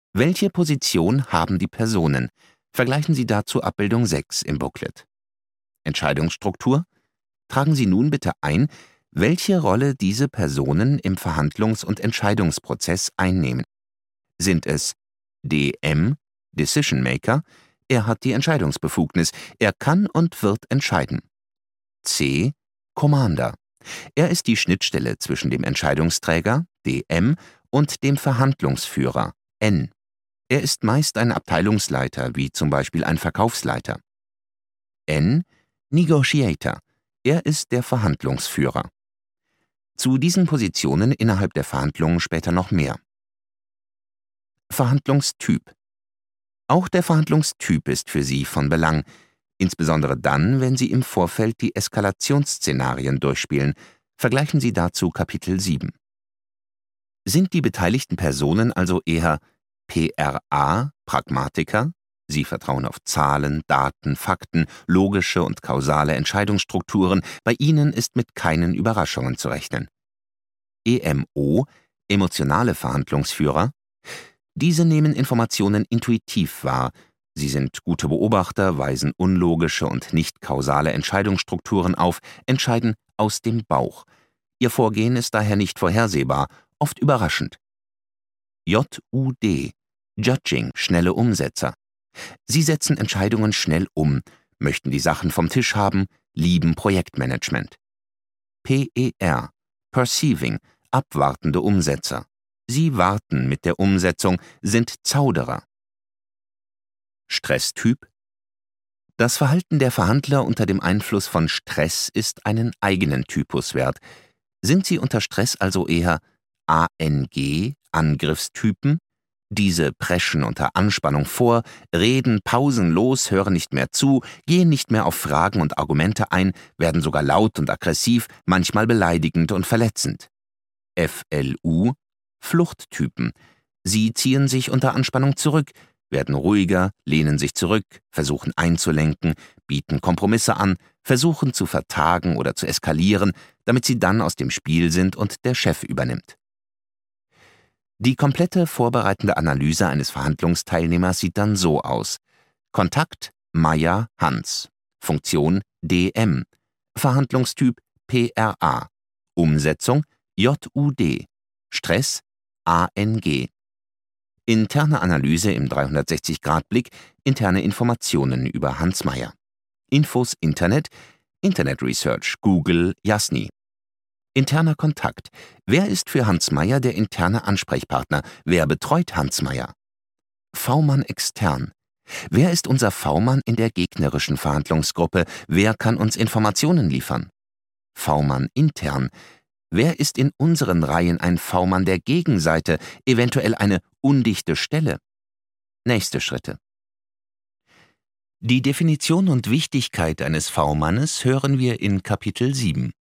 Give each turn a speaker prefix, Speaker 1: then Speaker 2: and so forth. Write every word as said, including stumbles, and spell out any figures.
Speaker 1: Welche Position haben die Personen? Vergleichen Sie dazu Abbildung sechs im Booklet. Entscheidungsstruktur? Tragen Sie nun bitte ein, welche Rolle diese Personen im Verhandlungs- und Entscheidungsprozess einnehmen. Sind es D M, Decision Maker, er hat die Entscheidungsbefugnis, er kann und wird entscheiden. C, Commander, er ist die Schnittstelle zwischen dem Entscheidungsträger, D M, und dem Verhandlungsführer, N. Er ist meist ein Abteilungsleiter, wie zum Beispiel ein Verkaufsleiter. N, Negotiator, er ist der Verhandlungsführer. Zu diesen Positionen innerhalb der Verhandlungen später noch mehr. Verhandlungstyp. Auch der Verhandlungstyp ist für Sie von Belang, insbesondere dann, wenn Sie im Vorfeld die Eskalationsszenarien durchspielen. Vergleichen Sie dazu Kapitel sieben. Sind die beteiligten Personen also eher P R A, Pragmatiker? Sie vertrauen auf Zahlen, Daten, Fakten, logische und kausale Entscheidungsstrukturen. Bei ihnen ist mit keinen Überraschungen zu rechnen. E M O, emotionale Verhandlungsführer. Diese nehmen Informationen intuitiv wahr. Sie sind gute Beobachter, weisen unlogische und nicht kausale Entscheidungsstrukturen auf, entscheiden aus dem Bauch. Ihr Vorgehen ist daher nicht vorhersehbar, oft überraschend. J U D, Judging, schnelle Umsetzer. Sie setzen Entscheidungen schnell um, möchten die Sachen vom Tisch haben, lieben Projektmanagement. P E R, Perceiving, abwartende Umsetzer. Sie warten mit der Umsetzung, sind Zauderer. Stresstyp. Das Verhalten der Verhandler unter dem Einfluss von Stress ist einen eigenen Typus wert. Sind sie unter Stress also eher A N G, Angriffstypen? Diese preschen unter Anspannung vor, reden pausenlos, hören nicht mehr zu, gehen nicht mehr auf Fragen und Argumente ein, werden sogar laut und aggressiv, manchmal beleidigend und verletzend. F L U, Fluchttypen. Sie ziehen sich unter Anspannung zurück, werden ruhiger, lehnen sich zurück, versuchen einzulenken, bieten Kompromisse an, versuchen zu vertagen oder zu eskalieren, damit sie dann aus dem Spiel sind und der Chef übernimmt. Die komplette vorbereitende Analyse eines Verhandlungsteilnehmers sieht dann so aus: Kontakt Meier Hans, Funktion D M, Verhandlungstyp P R A, Umsetzung J U D, Stress A N G. Interne Analyse im dreihundertsechzig Grad Blick, interne Informationen über Hans Meier. Infos Internet, Internet Research, Google, Yasni. Interner Kontakt. Wer ist für Hans Meier der interne Ansprechpartner? Wer betreut Hans Meier? V-Mann extern. Wer ist unser V-Mann in der gegnerischen Verhandlungsgruppe? Wer kann uns Informationen liefern? V-Mann intern. Wer ist in unseren Reihen ein V-Mann der Gegenseite, eventuell eine undichte Stelle? Nächste Schritte. Die Definition und Wichtigkeit eines V-Mannes hören wir in Kapitel sieben.